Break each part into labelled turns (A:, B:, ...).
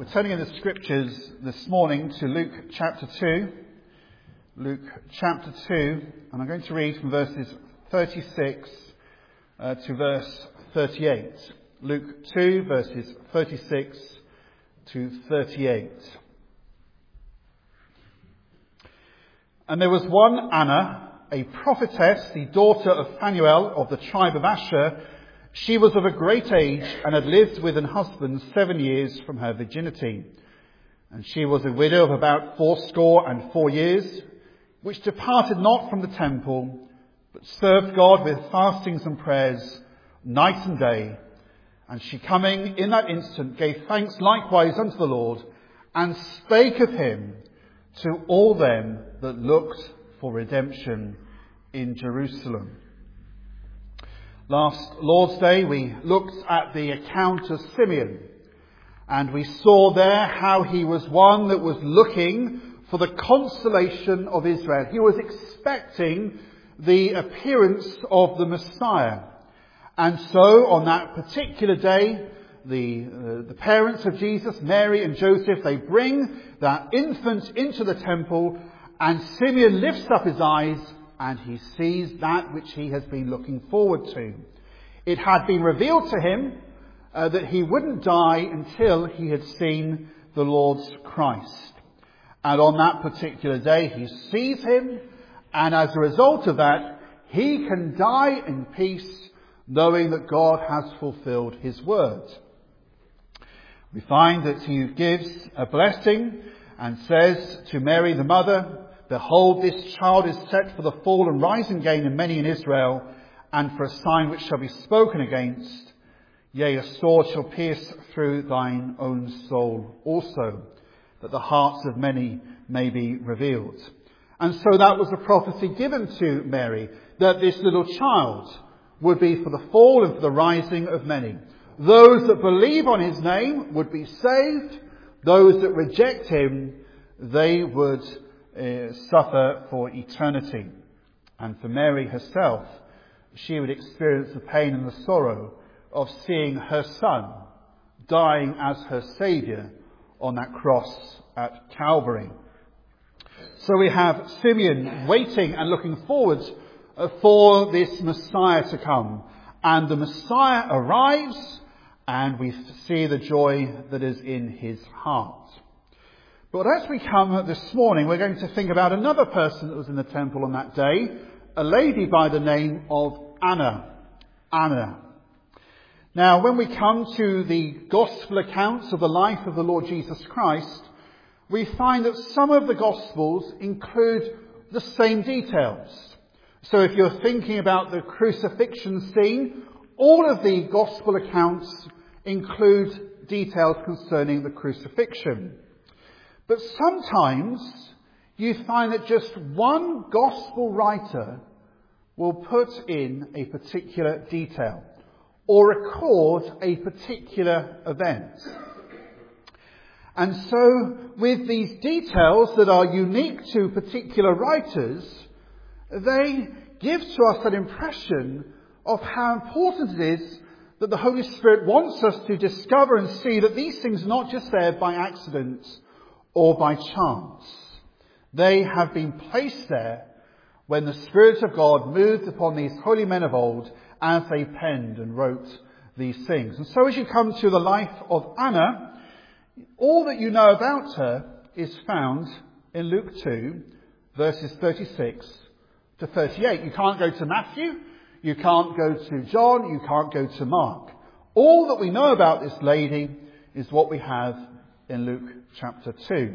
A: We're turning in the scriptures this morning to Luke chapter 2. Luke chapter 2, and I'm going to read from verses 36 to verse 38. Luke 2, verses 36 to 38. And there was one Anna, a prophetess, the daughter of Phanuel of the tribe of Asher. She was of a great age and had lived with an husband 7 years from her virginity. And she was a widow of about 84 years, which departed not from the temple, but served God with fastings and prayers night and day. And she coming in that instant gave thanks likewise unto the Lord, and spake of him to all them that looked for redemption in Jerusalem. Last Lord's Day we looked at the account of Simeon, and we saw there how he was one that was looking for the consolation of Israel. He was expecting the appearance of the Messiah. And so on that particular day, the parents of Jesus, Mary and Joseph, they bring that infant into the temple, and Simeon lifts up his eyes and he sees that which he has been looking forward to. It had been revealed to him that he wouldn't die until he had seen the Lord's Christ. And on that particular day he sees him, and as a result of that, he can die in peace, knowing that God has fulfilled his word. We find that he gives a blessing and says to Mary the mother, "Behold, this child is set for the fall and rising again in many in Israel, and for a sign which shall be spoken against. Yea, a sword shall pierce through thine own soul also, that the hearts of many may be revealed." And so that was a prophecy given to Mary, that this little child would be for the fall and for the rising of many. Those that believe on his name would be saved. Those that reject him, they would suffer for eternity. And for Mary herself, she would experience the pain and the sorrow of seeing her son dying as her Saviour on that cross at Calvary. So we have Simeon waiting and looking forward for this Messiah to come. And the Messiah arrives, and we see the joy that is in his heart. But as we come this morning, we're going to think about another person that was in the temple on that day, a lady by the name of Anna. Anna. Now, when we come to the gospel accounts of the life of the Lord Jesus Christ, we find that some of the gospels include the same details. So if you're thinking about the crucifixion scene, all of the gospel accounts include details concerning the crucifixion. But sometimes you find that just one gospel writer will put in a particular detail or record a particular event. And so with these details that are unique to particular writers, they give to us an impression of how important it is that the Holy Spirit wants us to discover and see that these things are not just there by accident or by chance. They have been placed there when the Spirit of God moved upon these holy men of old as they penned and wrote these things. And so as you come to the life of Anna, all that you know about her is found in Luke 2, verses 36 to 38. You can't go to Matthew, you can't go to John, you can't go to Mark. All that we know about this lady is what we have in Luke chapter 2.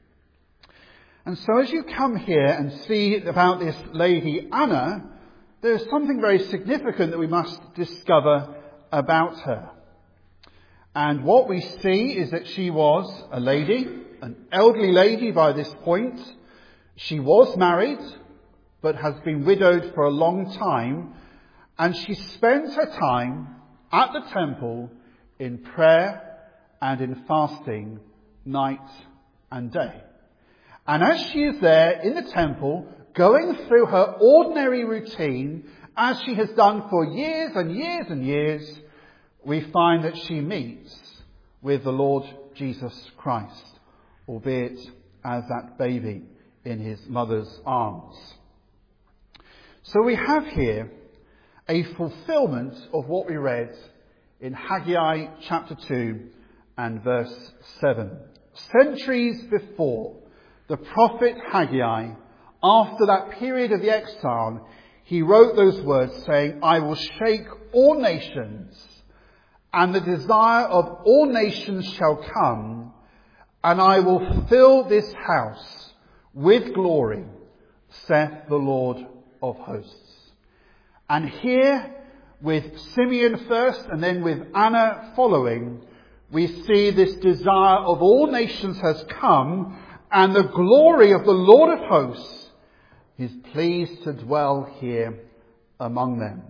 A: And so as you come here and see about this lady Anna, there is something very significant that we must discover about her. And what we see is that she was a lady, an elderly lady by this point. She was married, but has been widowed for a long time. And she spent her time at the temple in prayer and in fasting night and day. And as she is there in the temple, going through her ordinary routine, as she has done for years and years and years, we find that she meets with the Lord Jesus Christ, albeit as that baby in his mother's arms. So we have here a fulfillment of what we read in Haggai chapter 2 and verse 7. Centuries before, the prophet Haggai, after that period of the exile, he wrote those words saying, "I will shake all nations, and the desire of all nations shall come, and I will fill this house with glory, saith the Lord of hosts." And here, with Simeon first and then with Anna following, we see this desire of all nations has come, and the glory of the Lord of hosts is pleased to dwell here among them.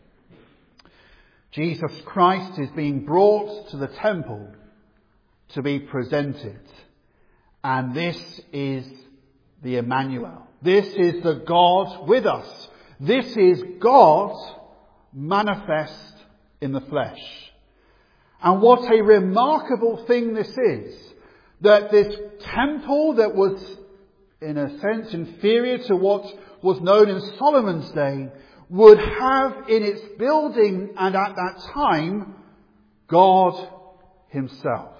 A: Jesus Christ is being brought to the temple to be presented. And this is the Emmanuel. This is the God with us. This is God manifest in the flesh. And what a remarkable thing this is, that this temple that was, in a sense, inferior to what was known in Solomon's day, would have in its building and at that time God himself.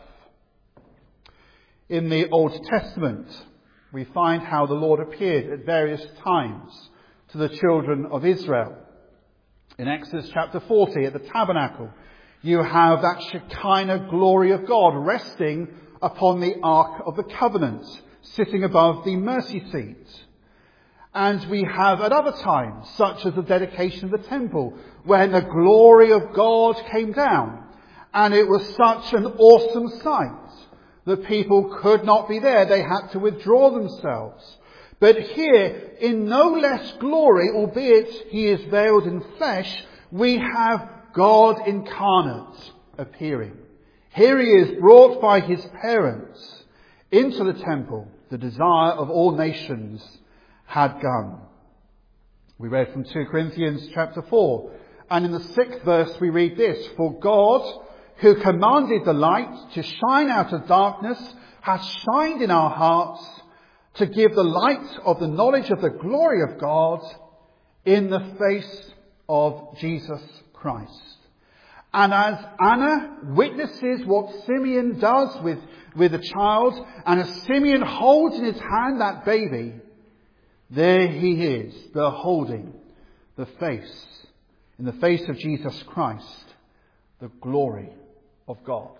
A: In the Old Testament, we find how the Lord appeared at various times to the children of Israel. In Exodus chapter 40 at the tabernacle, you have that Shekinah glory of God resting upon the Ark of the Covenant, sitting above the mercy seat. And we have at other times, such as the dedication of the temple, when the glory of God came down. And it was such an awesome sight that people could not be there. They had to withdraw themselves. But here, in no less glory, albeit he is veiled in flesh, we have God incarnate appearing. Here he is brought by his parents into the temple. The desire of all nations had gone. We read from 2 Corinthians chapter 4. And in the 6th verse we read this: "For God, who commanded the light to shine out of darkness, hath shined in our hearts to give the light of the knowledge of the glory of God in the face of Jesus Christ." And as Anna witnesses what Simeon does with the child, and as Simeon holds in his hand that baby, there he is, beholding the face, in the face of Jesus Christ, the glory of God.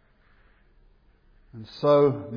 A: And so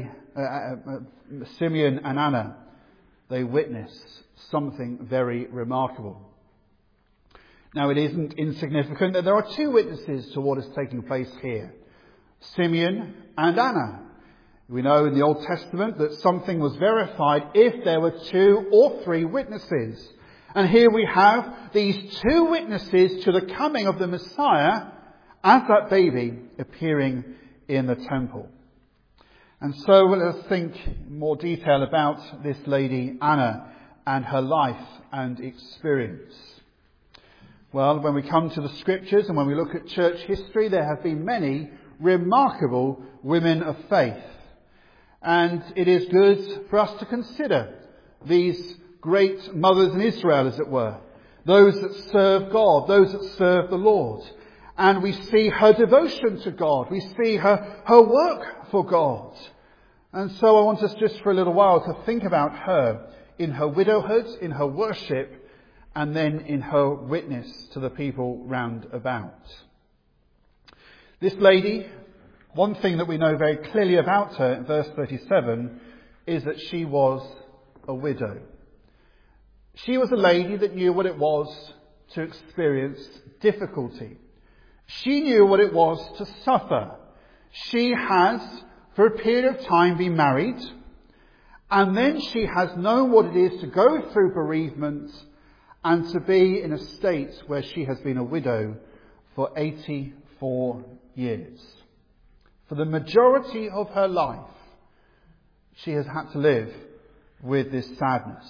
A: Simeon and Anna, they witness something very remarkable. Now, it isn't insignificant that there are two witnesses to what is taking place here: Simeon and Anna. We know in the Old Testament that something was verified if there were 2 or 3 witnesses. And here we have these 2 witnesses to the coming of the Messiah as that baby appearing in the temple. And so let us think in more detail about this lady Anna and her life and experience. Well, when we come to the scriptures and when we look at church history, there have been many remarkable women of faith. And it is good for us to consider these great mothers in Israel, as it were. Those that serve God, those that serve the Lord. And we see her devotion to God. We see her work for God. And so I want us just for a little while to think about her in her widowhood, in her worship, and then in her witness to the people round about. This lady, one thing that we know very clearly about her in verse 37 is that she was a widow. She was a lady that knew what it was to experience difficulty. She knew what it was to suffer. She has, for a period of time, been married, and then she has known what it is to go through bereavement and to be in a state where she has been a widow for 84 years. For the majority of her life, she has had to live with this sadness.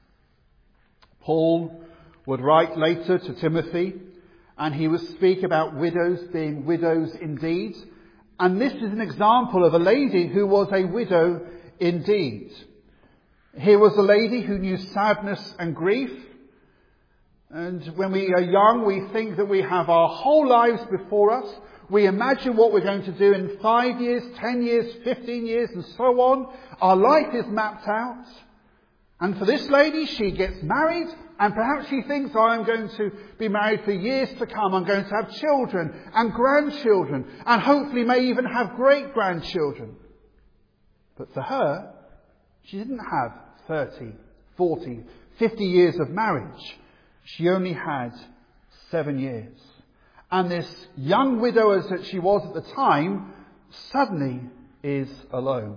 A: Paul would write later to Timothy, and he would speak about widows being widows indeed, And this is an example of a lady who was a widow indeed. Here was a lady who knew sadness and grief. And when we are young, we think that we have our whole lives before us. We imagine what we're going to do in 5 years, 10 years, 15 years, and so on. Our life is mapped out. And for this lady, she gets married, and perhaps she thinks, I'm going to be married for years to come. I'm going to have children and grandchildren, and hopefully may even have great-grandchildren. But for her, she didn't have 30, 40, 50 years of marriage. She only had 7 years. And this young widow, as that she was at the time, suddenly is alone.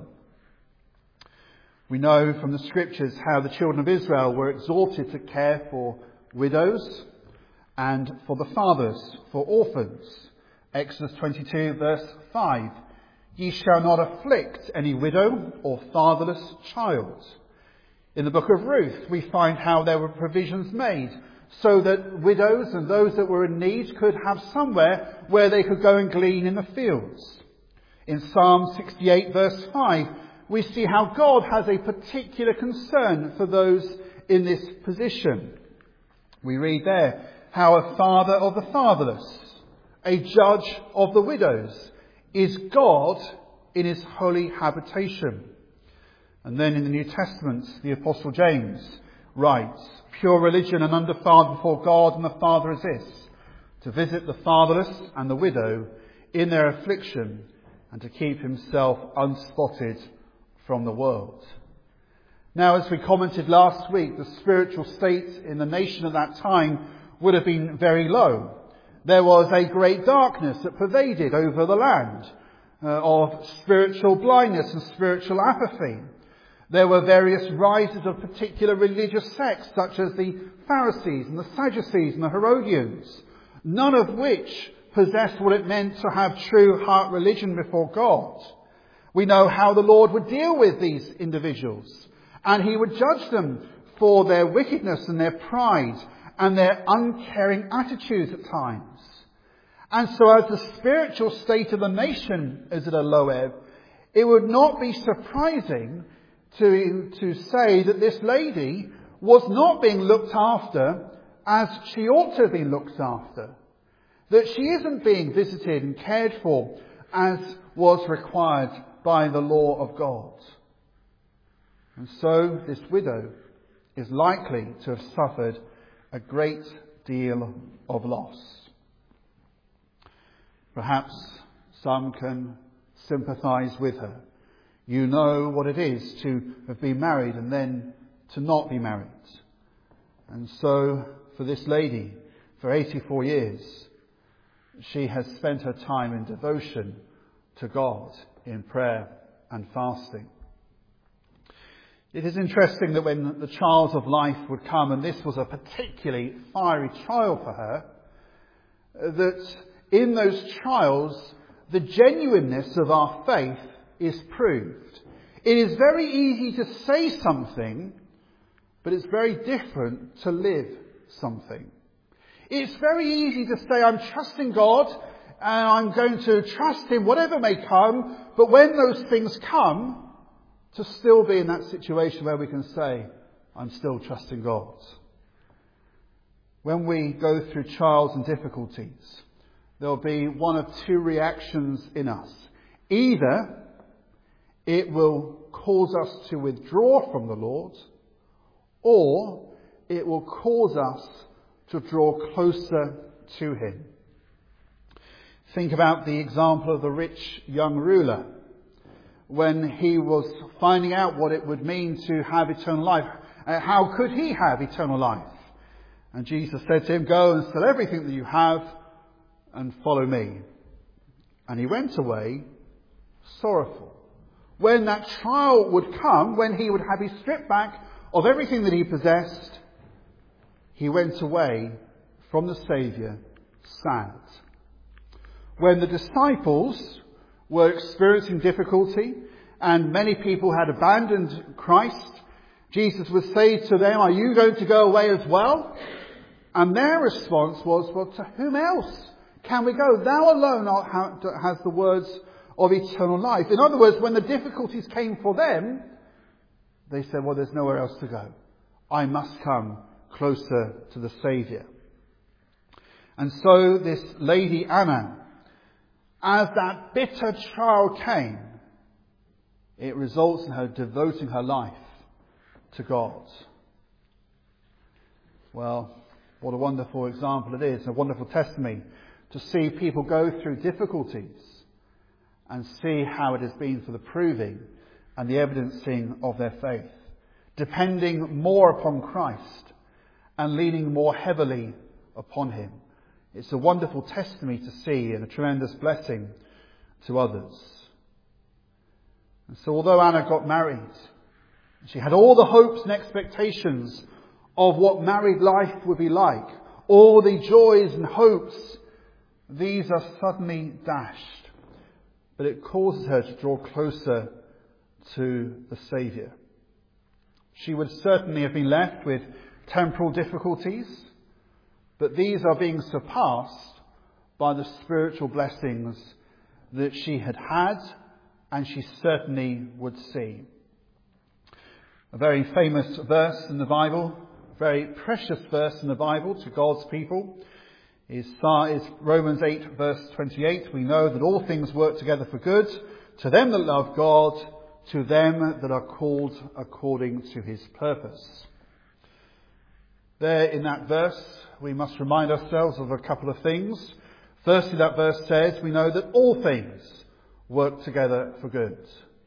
A: We know from the scriptures how the children of Israel were exhorted to care for widows and for the fathers, for orphans. Exodus 22 verse 5. Ye shall not afflict any widow or fatherless child. In the book of Ruth, we find how there were provisions made so that widows and those that were in need could have somewhere where they could go and glean in the fields. In Psalm 68 verse 5, we see how God has a particular concern for those in this position. We read there how a father of the fatherless, a judge of the widows, is God in his holy habitation. And then in the New Testament, the Apostle James writes, pure religion and undefiled before God and the Father is this, to visit the fatherless and the widow in their affliction and to keep himself unspotted from the world. Now, as we commented last week, the spiritual state in the nation at that time would have been very low. There was a great darkness that pervaded over the land of spiritual blindness and spiritual apathy. There were various rises of particular religious sects, such as the Pharisees and the Sadducees and the Herodians, none of which possessed what it meant to have true heart religion before God. We know how the Lord would deal with these individuals, and he would judge them for their wickedness and their pride and their uncaring attitudes at times. And so as the spiritual state of the nation is at a low ebb, it would not be surprising to say that this lady was not being looked after as she ought to have been looked after. That she isn't being visited and cared for as was required by the law of God. And so this widow is likely to have suffered a great deal of loss. Perhaps some can sympathise with her. You know what it is to have been married and then to not be married. And so for this lady, for 84 years, she has spent her time in devotion to God, in prayer and fasting. It is interesting that when the trials of life would come, and this was a particularly fiery trial for her, that in those trials, the genuineness of our faith is proved. It is very easy to say something, but it's very different to live something. It's very easy to say, I'm trusting God, and I'm going to trust him whatever may come, but when those things come, to still be in that situation where we can say, I'm still trusting God. When we go through trials and difficulties, there'll be one of two reactions in us. Either it will cause us to withdraw from the Lord, or it will cause us to draw closer to him. Think about the example of the rich young ruler. When he was finding out what it would mean to have eternal life, how could he have eternal life? And Jesus said to him, go and sell everything that you have and follow me. And he went away sorrowful. When that trial would come, when he would have his strip back of everything that he possessed, he went away from the Saviour sad. When the disciples were experiencing difficulty and many people had abandoned Christ, Jesus would say to them, are you going to go away as well? And their response was, well, to whom else can we go? Thou alone has the words of eternal life. In other words, when the difficulties came for them, they said, well, there's nowhere else to go. I must come closer to the Saviour. And so this lady Anna, as that bitter trial came, it results in her devoting her life to God. Well, what a wonderful example it is, a wonderful testimony to see people go through difficulties and see how it has been for the proving and the evidencing of their faith, depending more upon Christ and leaning more heavily upon Him. It's a wonderful testimony to see and a tremendous blessing to others. And so although Anna got married, she had all the hopes and expectations of what married life would be like, all the joys and hopes, these are suddenly dashed. But it causes her to draw closer to the Saviour. She would certainly have been left with temporal difficulties, but these are being surpassed by the spiritual blessings that she had had and she certainly would see. A very famous verse in the Bible, a very precious verse in the Bible to God's people, is Romans 8 verse 28. We know that all things work together for good to them that love God, to them that are called according to His purpose. There in that verse, we must remind ourselves of a couple of things. Firstly, that verse says we know that all things work together for good.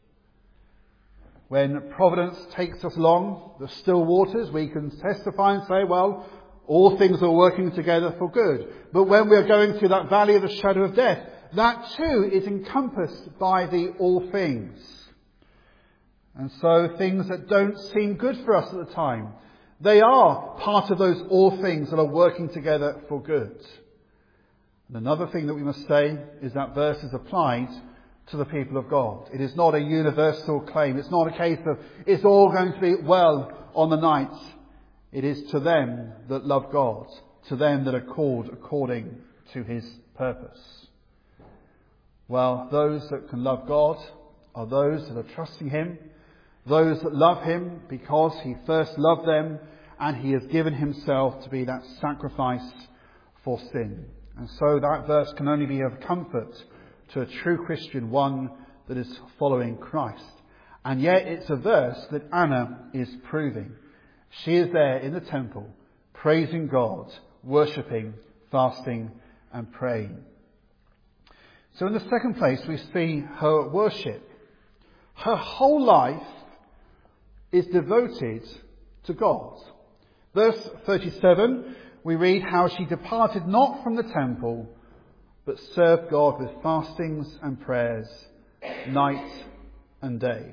A: When providence takes us along the still waters, we can testify and say, well, all things are working together for good. But when we are going through that valley of the shadow of death, that too is encompassed by the all things. And so things that don't seem good for us at the time, they are part of those all things that are working together for good. And another thing that we must say is that verse is applied to the people of God. It is not a universal claim. It's not a case of it's all going to be well on the night. It is to them that love God, to them that are called according to His purpose. Well, those that can love God are those that are trusting Him, those that love Him because He first loved them and He has given Himself to be that sacrifice for sin. And so that verse can only be of comfort to a true Christian, one that is following Christ. And yet it's a verse that Anna is proving. She is there in the temple, praising God, worshipping, fasting and praying. So in the second place, we see her worship. Her whole life is devoted to God. Verse 37, we read how she departed not from the temple, but served God with fastings and prayers, night and day.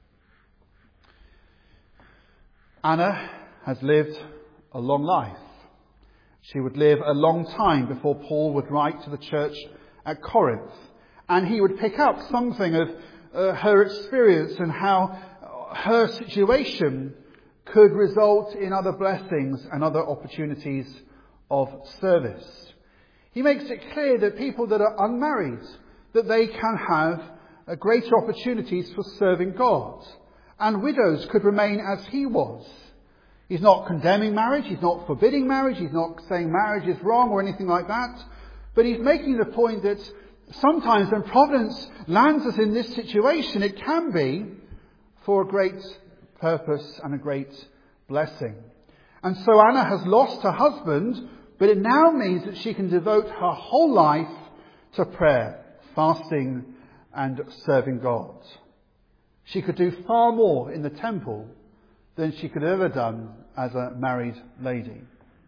A: Anna has lived a long life. She would live a long time before Paul would write to the church at Corinth. And he would pick up something of her experience and how her situation could result in other blessings and other opportunities of service. He makes it clear that people that are unmarried, that they can have greater opportunities for serving God. And widows could remain as he was. He's not condemning marriage, he's not forbidding marriage, he's not saying marriage is wrong or anything like that. But he's making the point that sometimes when providence lands us in this situation, it can be for a great purpose and a great blessing. And so Anna has lost her husband, but it now means that she can devote her whole life to prayer, fasting and serving God. She could do far more in the temple than she could have ever done as a married lady.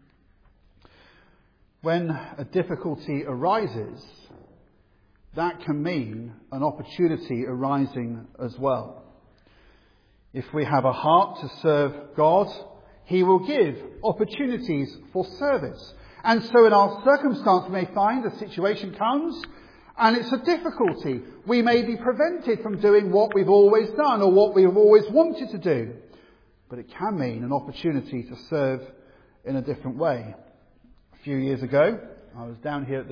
A: When a difficulty arises, that can mean an opportunity arising as well. If we have a heart to serve God, He will give opportunities for service. And so in our circumstance, we may find a situation comes and it's a difficulty. We may be prevented from doing what we've always done or what we've always wanted to do. But it can mean an opportunity to serve in a different way. A few years ago, I was down here at the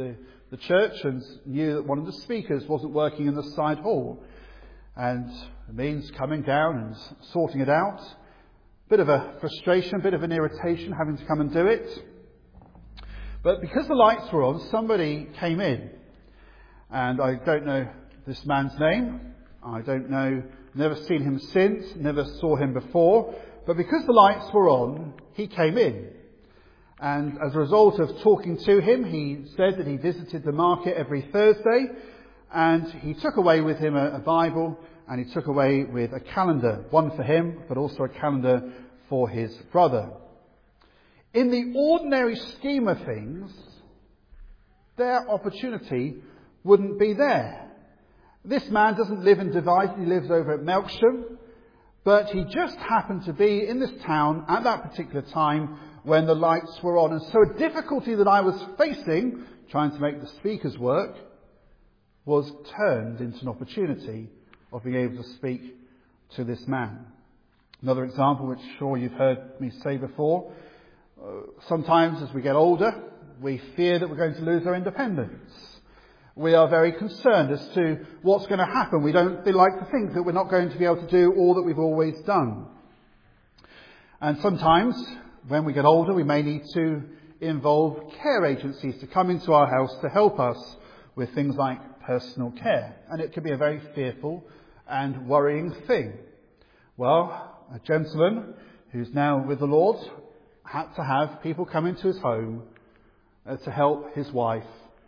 A: the church and knew that one of the speakers wasn't working in the side hall. And it means coming down and sorting it out. Bit of a frustration, bit of an irritation having to come and do it. But because the lights were on, somebody came in. And I don't know this man's name. I don't know, never seen him since, never saw him before. But because the lights were on, he came in. And as a result of talking to him, he said that he visited the market every Thursday. And he took away with him a Bible, and he took away with a calendar, one for him, but also a calendar for his brother. In the ordinary scheme of things, their opportunity wouldn't be there. This man doesn't live in Devizes, he lives over at Melksham, but he just happened to be in this town at that particular time when the lights were on. And so a difficulty that I was facing, trying to make the speakers work, was turned into an opportunity of being able to speak to this man. Another example, which I'm sure you've heard me say before, sometimes as we get older, we fear that we're going to lose our independence. We are very concerned as to what's going to happen. We don't like to think that we're not going to be able to do all that we've always done. And sometimes, when we get older, we may need to involve care agencies to come into our house to help us with things like personal care. And it can be a very fearful and worrying thing. Well, a gentleman who's now with the Lord had to have people come into his home to help his wife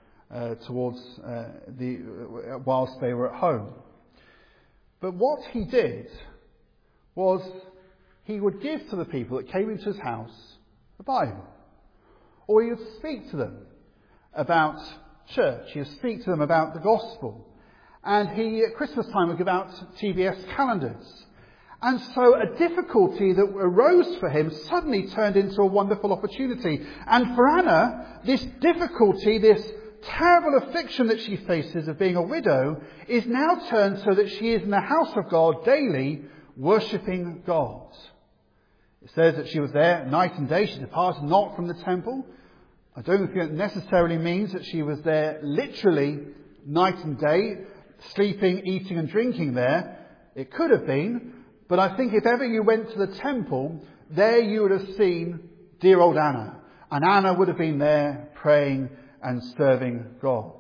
A: whilst they were at home. But what he did was he would give to the people that came into his house the Bible. Or he would speak to them about church. He would speak to them about the gospel. And he, at Christmas time, would give out TBS calendars. And so a difficulty that arose for him suddenly turned into a wonderful opportunity. And for Anna, this difficulty, this terrible affliction that she faces of being a widow, is now turned so that she is in the house of God daily, worshipping God. It says that she was there night and day. She departed not from the temple. I don't think it necessarily means that she was there literally night and day, sleeping, eating and drinking there. It could have been. But I think if ever you went to the temple, there you would have seen dear old Anna. And Anna would have been there praying and serving God.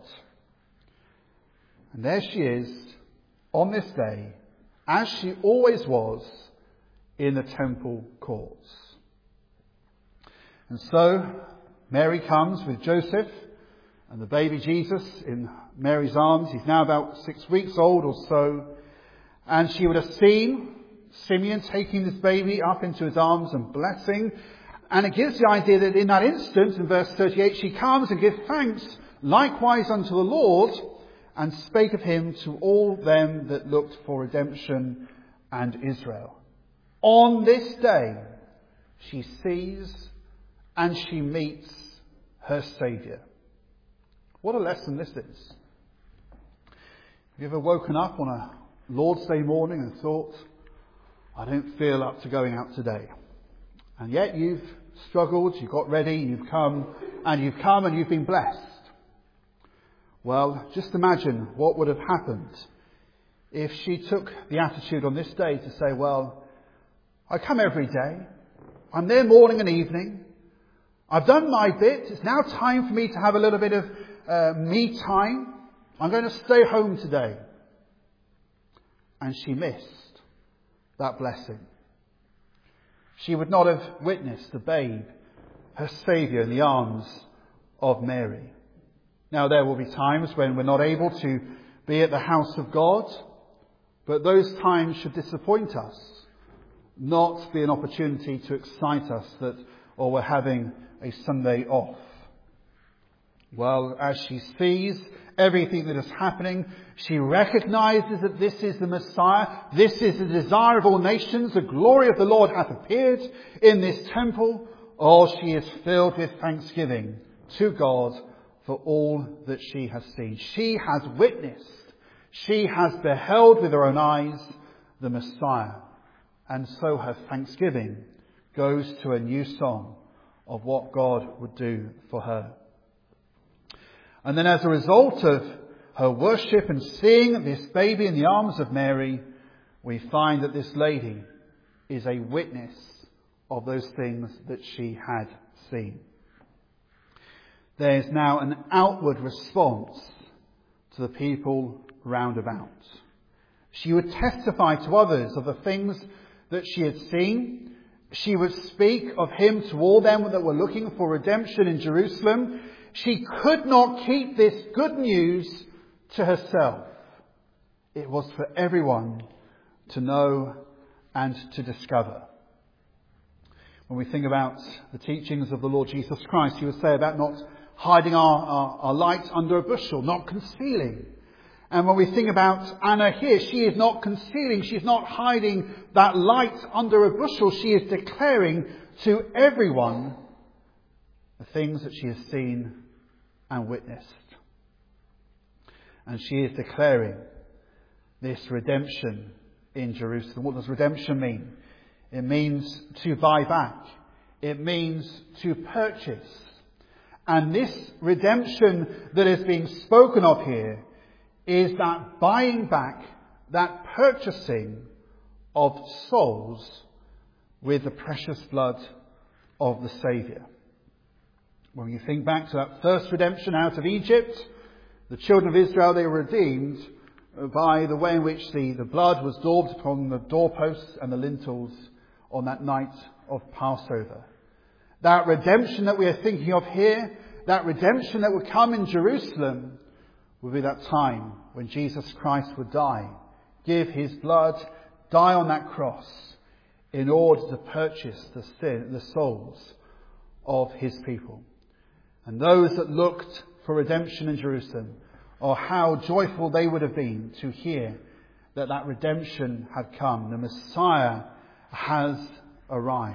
A: And there she is on this day, as she always was, in the temple courts. And so Mary comes with Joseph and the baby Jesus in Mary's arms. He's now about 6 weeks old or so. And she would have seen Simeon taking this baby up into his arms and blessing. And it gives the idea that in that instant, in verse 38, she comes and gives thanks likewise unto the Lord, and spake of him to all them that looked for redemption and Israel. On this day, she sees and she meets her Saviour. What a lesson this is. Have you ever woken up on a Lord's Day morning and thought, I don't feel up to going out today? And yet you've struggled, you've got ready, you've come and you've been blessed. Well, just imagine what would have happened if she took the attitude on this day to say, well, I come every day, I'm there morning and evening, I've done my bit, it's now time for me to have a little bit of me time, I'm going to stay home today. And she missed that blessing. She would not have witnessed the babe, her Saviour, in the arms of Mary. Now, there will be times when we're not able to be at the house of God, but those times should disappoint us, not be an opportunity to excite us that, or we're having a Sunday off. Well, as she sees everything that is happening, she recognizes that this is the Messiah, this is the desire of all nations, the glory of the Lord hath appeared in this temple. Oh, she is filled with thanksgiving to God for all that she has seen. She has witnessed, she has beheld with her own eyes the Messiah. And so her thanksgiving goes to a new song of what God would do for her. And then as a result of her worship and seeing this baby in the arms of Mary, we find that this lady is a witness of those things that she had seen. There is now an outward response to the people round about. She would testify to others of the things that she had seen. She would speak of him to all them that were looking for redemption in Jerusalem. She could not keep this good news to herself. It was for everyone to know and to discover. When we think about the teachings of the Lord Jesus Christ, he would say about not hiding our light under a bushel, not concealing. And when we think about Anna here, she is not concealing, she's not hiding that light under a bushel. She is declaring to everyone the things that she has seen and witnessed. And she is declaring this redemption in Jerusalem. What does redemption mean? It means to buy back. It means to purchase. And this redemption that is being spoken of here is that buying back, that purchasing of souls with the precious blood of the Saviour. When you think back to that first redemption out of Egypt, the children of Israel, they were redeemed by the way in which the blood was daubed upon the doorposts and the lintels on that night of Passover. That redemption that we are thinking of here, that redemption that would come in Jerusalem, would be that time when Jesus Christ would die, give his blood, die on that cross in order to purchase the souls of his people. And those that looked for redemption in Jerusalem, or how joyful they would have been to hear that that redemption had come. The Messiah has arrived.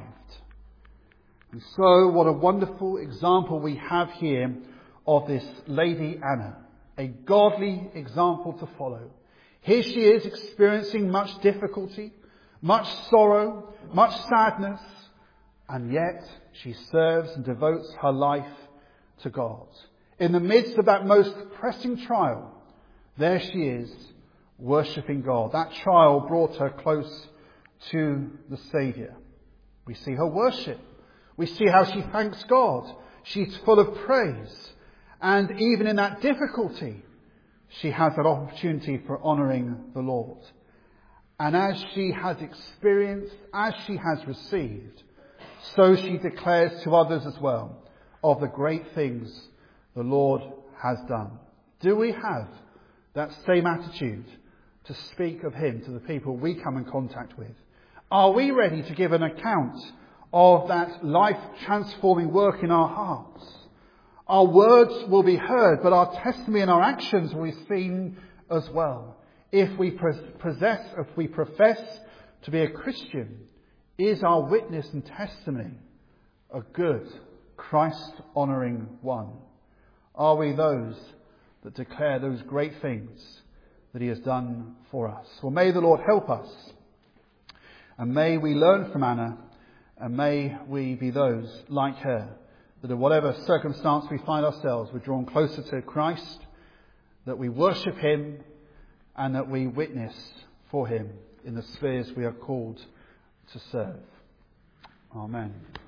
A: And so what a wonderful example we have here of this Lady Anna. A godly example to follow. Here she is experiencing much difficulty, much sorrow, much sadness, and yet she serves and devotes her life to God. In the midst of that most pressing trial, there she is, worshipping God. That trial brought her close to the Saviour. We see her worship. We see how she thanks God. She's full of praise. And even in that difficulty, she has that opportunity for honouring the Lord. And as she has experienced, as she has received, so she declares to others as well of the great things the Lord has done. Do we have that same attitude to speak of him to the people we come in contact with? Are we ready to give an account of that life-transforming work in our hearts? Our words will be heard, but our testimony and our actions will be seen as well. If we profess to be a Christian, is our witness and testimony a good, Christ-honouring one? Are we those that declare those great things that he has done for us? Well, may the Lord help us. And may we learn from Anna, and may we be those like her, that in whatever circumstance we find ourselves, we're drawn closer to Christ, that we worship him, and that we witness for him in the spheres we are called to serve. Amen.